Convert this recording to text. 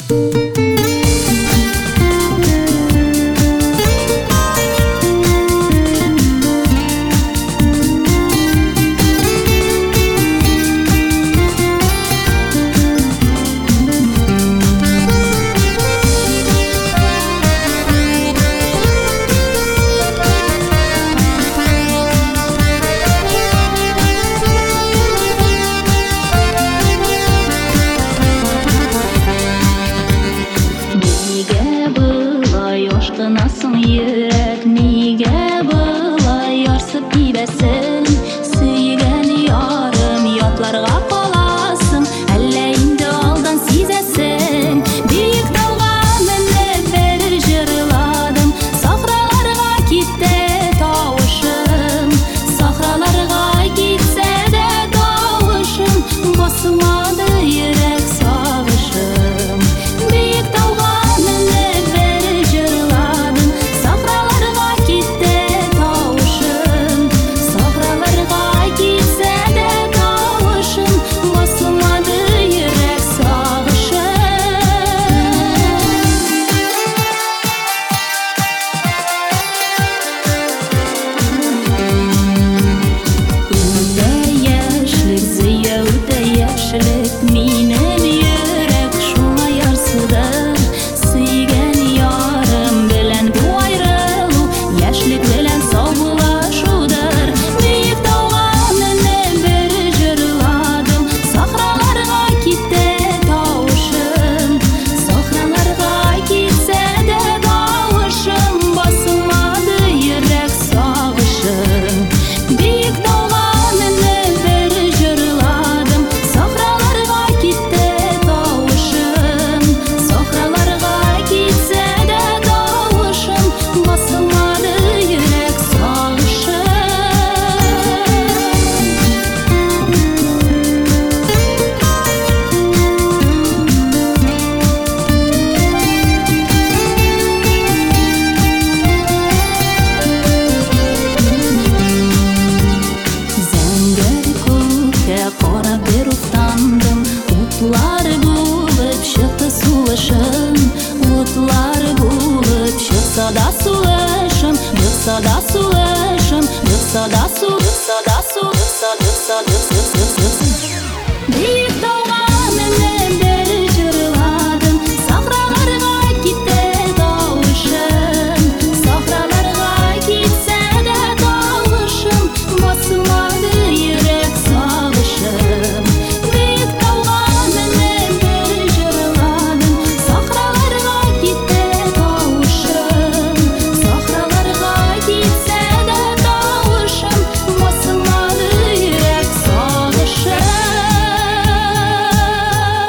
Ашкынасың йөрәк, нигә болай ярсып кибәсең? Сөйгән ярым, ятларга каласың, әллә инде алдан сизәсең? Биек тауга менеп бер җырладым, сахраларга китте тавышым, сахраларга китсә дә тавышым, басмады йөрәк сагышым. Биек тауга менеп бер җырладым, сахраларга китте тавышым, сахраларга китсә дә тавышым, басмады йөрәк сагышым. Үтә яшьлек, зыя үтә яшьлек, минем йөрәк шуңа ярсыдыр. Сөйгән ярым белән бу аерылу, яшьлек белән саубуллашудыр. Биек тауга менеп бер җырладым, сахраларга китте тавышым, сахраларга китсә дә тавышым, басмады йөрәк сагышым. Биек тауга менеп бер җырладым, сахраларга китте тавышым, сахраларга китсә дә тавышым, басмады йөрәк сагышым. Зәңгәр күккә карап бер уфтандым, утлар булып чыкты сулышым, утлар булып чыкса да сулышым, чыкса да сулышым, чыкса да су, чыкса да су, чыкса